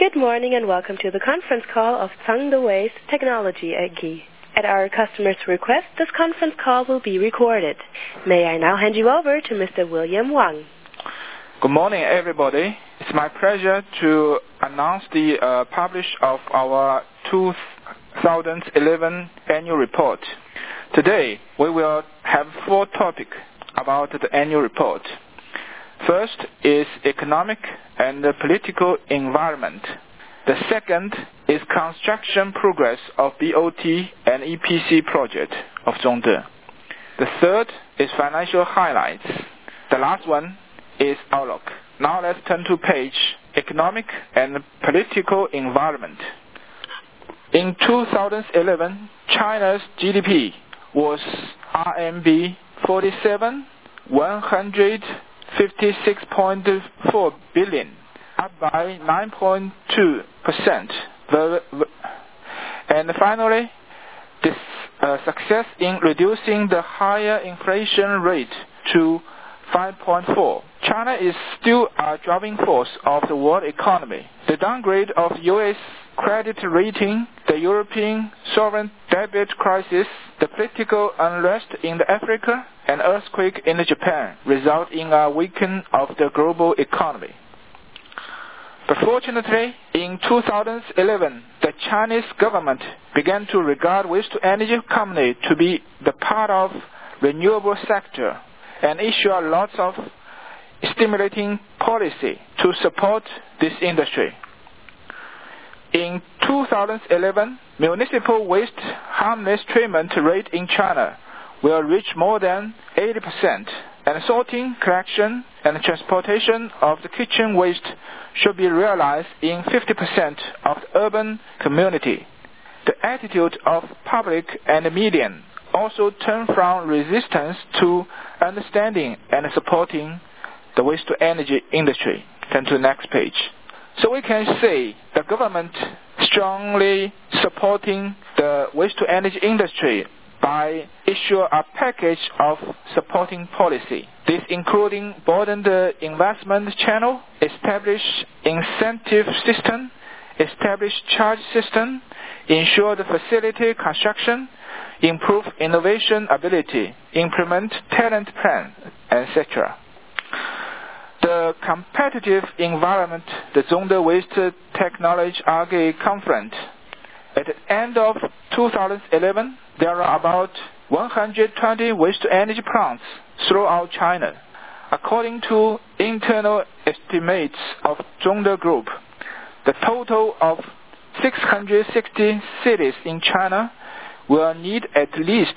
Good morning and welcome to the conference call of Zhongde Waste Technology AG. At our customer's request, this conference call will be recorded. May I now hand you over to Mr. William Wang. Good morning, everybody. It's my pleasure to announce the publish of our 2011 annual report. Today, we will have 4 topics about the annual report. First is economic and political environment. The second is construction progress of BOT and EPC project of Zhongde. The third is financial highlights. The last one is outlook. Now let's turn to page economic and political environment. In 2011, China's GDP was RMB 156.4 billion, up by 9.2%. And finally, this success in reducing the higher inflation rate to 5.4. China is still a driving force of the world economy. The downgrade of U.S. credit rating, the European sovereign debt crisis, the political unrest in Africa, and earthquake in Japan result in a weakening of the global economy. But fortunately, in 2011, the Chinese government began to regard waste-to-energy company to be the part of renewable sector and issue a lot of stimulating policy to support this industry. In 2011, municipal waste harmless treatment rate in China will reach more than 80%, and sorting, collection, and transportation of the kitchen waste should be realized in 50% of the urban community. The attitude of public and media also turned from resistance to understanding and supporting the waste-to-energy industry. Turn to the next page. So we can say the government strongly supporting the waste-to-energy industry by issue a package of supporting policy. This including broaden the investment channel, establish incentive system, establish charge system, ensure the facility construction, improve innovation ability, implement talent plan, etc. The competitive environment, the Zhongde Waste Technology AG conference. At the end of 2011, there are about 120 waste-to-energy plants throughout China. According to internal estimates of Zhongde Group, the total of 660 cities in China will need at least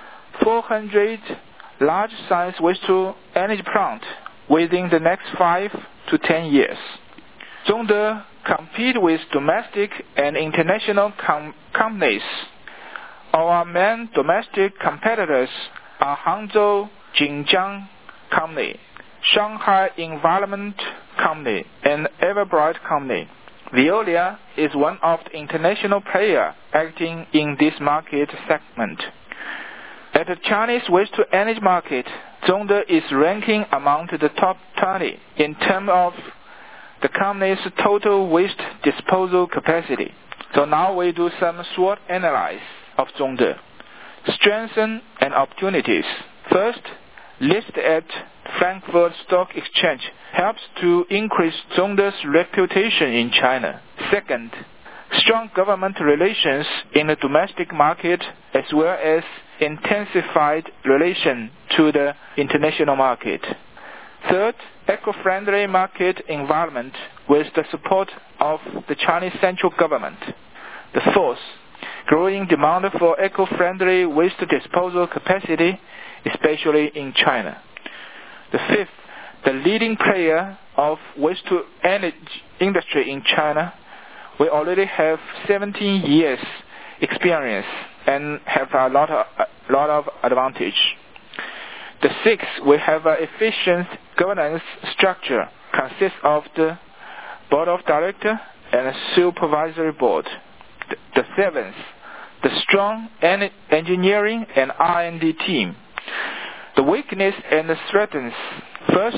400 large-size waste-to-energy plants within the next 5 to 10 years. Zhongde compete with domestic and international companies. Our main domestic competitors are Hangzhou Jinjiang Company, Shanghai Environment Company, and Everbright Company. Veolia is one of the international players acting in this market segment. At the Chinese waste-to-energy market, Zhongde is ranking among the top 20 in terms of the company's total waste disposal capacity. So now we do some SWOT analysis of Zhongde. Strengths and opportunities. First, list at Frankfurt Stock Exchange helps to increase Zhongde's reputation in China. Second, strong government relations in the domestic market as well as intensified relation to the international market. Third, eco-friendly market environment with the support of the Chinese central government. The fourth, growing demand for eco-friendly waste disposal capacity, especially in China. The fifth, the leading player of waste-to-energy industry in China. We already have 17 years experience and have a lot of advantage. The sixth, we have an efficient governance structure consists of the board of directors and a supervisory board. The seventh, the strong engineering and R&D team. The weakness and the strengths. First,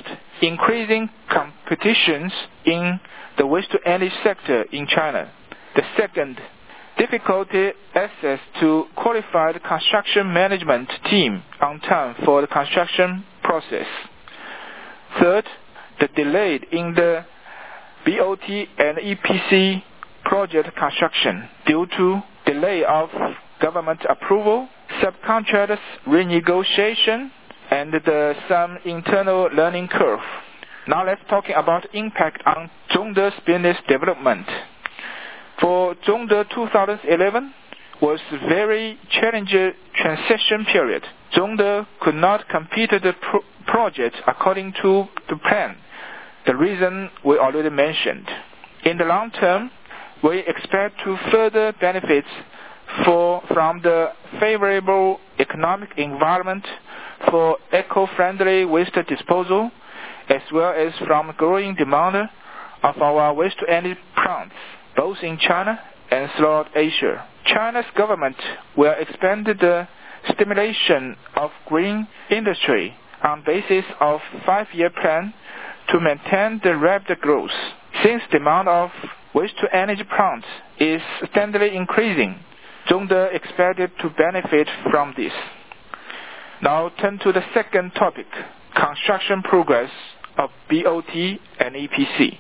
increasing competitions in the waste-to-energy sector in China. The second, difficulty access to qualified construction management team on time for the construction process. Third, the delay in the BOT and EPC project construction due to delay of government approval, subcontractors renegotiation, and some internal learning curve. Now let's talk about impact on Zhongde's business development. For Zhongde, 2011 was a very challenging transition period. Zhongde could not complete the project according to the plan, the reason we already mentioned. In the long term, we expect to further benefits from the favorable economic environment for eco-friendly waste disposal, as well as from growing demand of our waste-to-energy plants, both in China and throughout Asia. China's government will expand the stimulation of green industry on basis of 5-year plan to maintain the rapid growth. Since demand of waste-to-energy plants is steadily increasing, Zhongde expected to benefit from this. Now turn to the second topic, construction progress of BOT and EPC.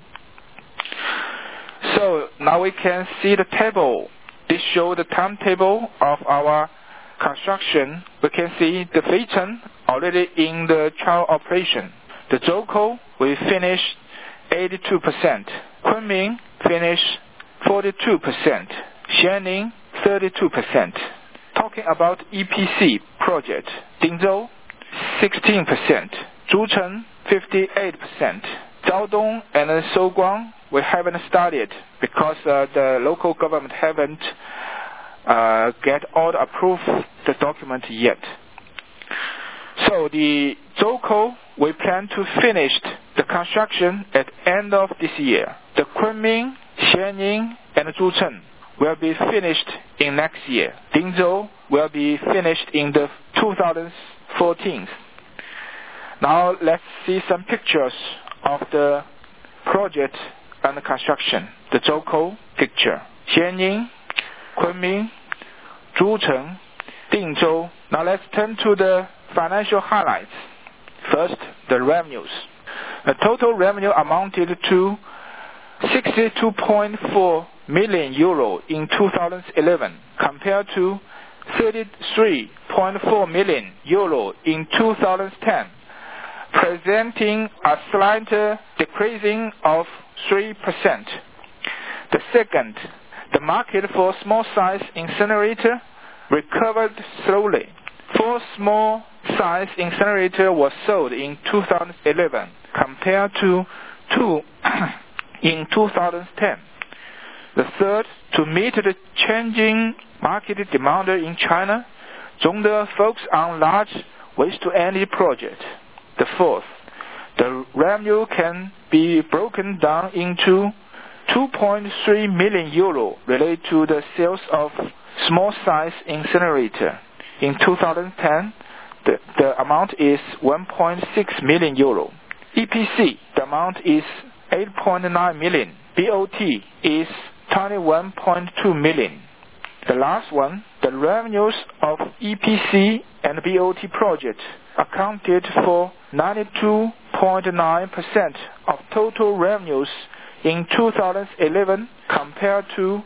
So now we can see the table. This shows the timetable of our construction. We can see the Feicheng already in the trial operation. The Zhoukou we finished 82%. Kunming finished 42%. Xianing 32%. Talking about EPC project, Dingzhou 16%, Zhucheng 58%. Jiaodong and Shouguang we haven't started because the local government haven't get all approved the document yet. So the Zhoukou we plan to finish the construction at end of this year. The Kunming, Xianing, and Zhucheng will be finished in next year. Dingzhou will be finished in the 2014. Now let's see some pictures of the project and the construction. The Zhoukou picture. Xianing, Kunming, Zhucheng, Dingzhou. Now let's turn to the financial highlights. First, the revenues. The total revenue amounted to 62.4 million euro in 2011 compared to 33.4 million euro in 2010, presenting a slight decreasing of 3%. The second, the market for small-size incinerator recovered slowly. 4 small-size incinerator was sold in 2011 compared to 2 in 2010. The third, to meet the changing market demand in China, Zhongde focused on large waste-to-energy projects. The fourth, the revenue can be broken down into 2.3 million euro related to the sales of small-size incinerator. In 2010, the amount is 1.6 million euro. EPC, the amount is 8.9 million. BOT is 21.2 million. The last one, the revenues of EPC and BOT projects accounted for 92.9% of total revenues in 2011 compared to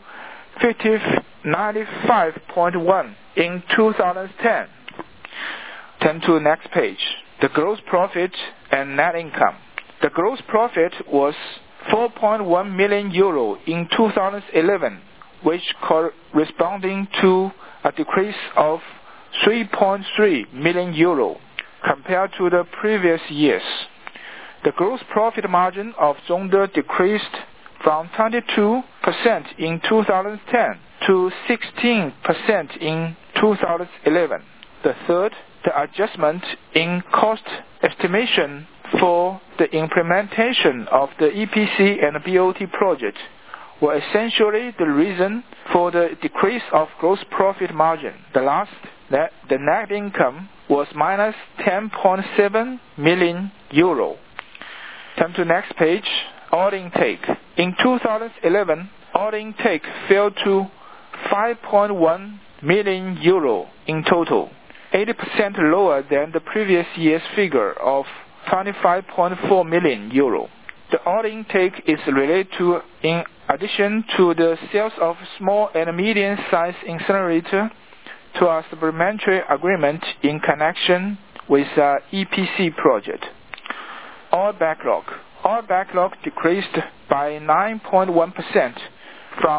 95.1% in 2010. Turn to the next page. The gross profit and net income. The gross profit was 4.1 million euro in 2011, which corresponding to a decrease of 3.3 million euro compared to the previous years. The gross profit margin of Zhongde decreased from 22% in 2010 to 16% in 2011. The third, the adjustment in cost estimation for the implementation of the EPC and BOT project were essentially the reason for the decrease of gross profit margin. The last, the net income was minus 10.7 million euro. Turn to next page. Order intake. In 2011, order intake fell to 5.1 million euro in total, 80% lower than the previous year's figure of 25.4 million euro. The order intake is related to, in addition to the sales of small and medium-sized incinerator, to a supplementary agreement in connection with an EPC project. Order backlog. Order backlog decreased by 9.1% from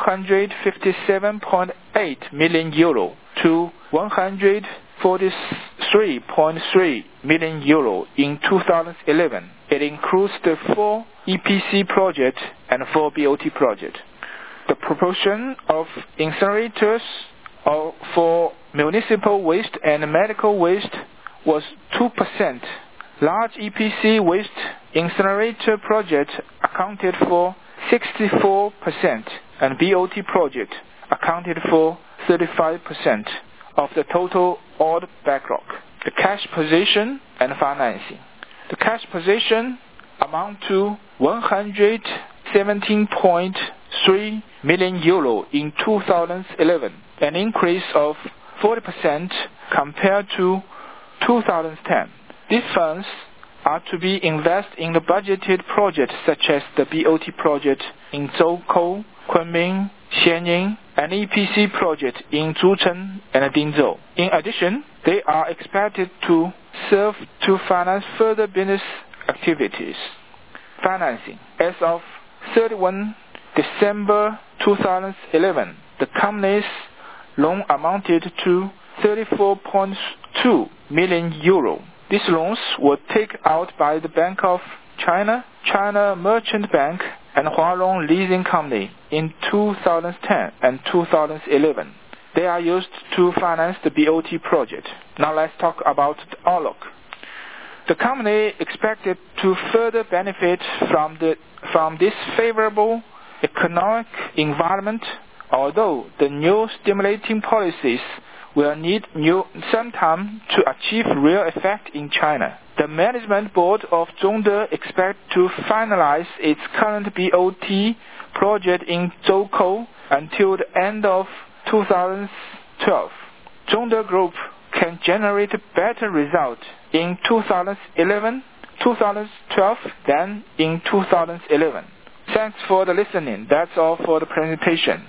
157.8 million euro to 143.3 million euro in 2011. It includes the 4 EPC projects and 4 BOT projects. The proportion of incinerators for municipal waste and medical waste was 2%. Large EPC waste incinerator projects accounted for 64%, and BOT project accounted for 35% of the total order backlog. The cash position and financing. The cash position amount to 117.3 million euro in 2011, an increase of 40% compared to 2010. These funds are to be invested in the budgeted projects such as the BOT project in Zhoukou, Kunming, Xianying, and EPC project in Zhucheng and Dingzhou. In addition, they are expected to serve to finance further business activities. Financing. As of 31 December 2011, the company's loan amounted to 34.2 million euro. These loans were taken out by the Bank of China, China Merchant Bank, and Huarong Leasing Company in 2010 and 2011. They are used to finance the BOT project. Now let's talk about the outlook. The company expected to further benefit from this favorable economic environment, although the new stimulating policies will need some time to achieve real effect in China. The management board of Zhongde expects to finalize its current BOT project in Zhoukou until the end of 2012. Zhongde Group can generate better results in 2012 than in 2011. Thanks for the listening. That's all for the presentation.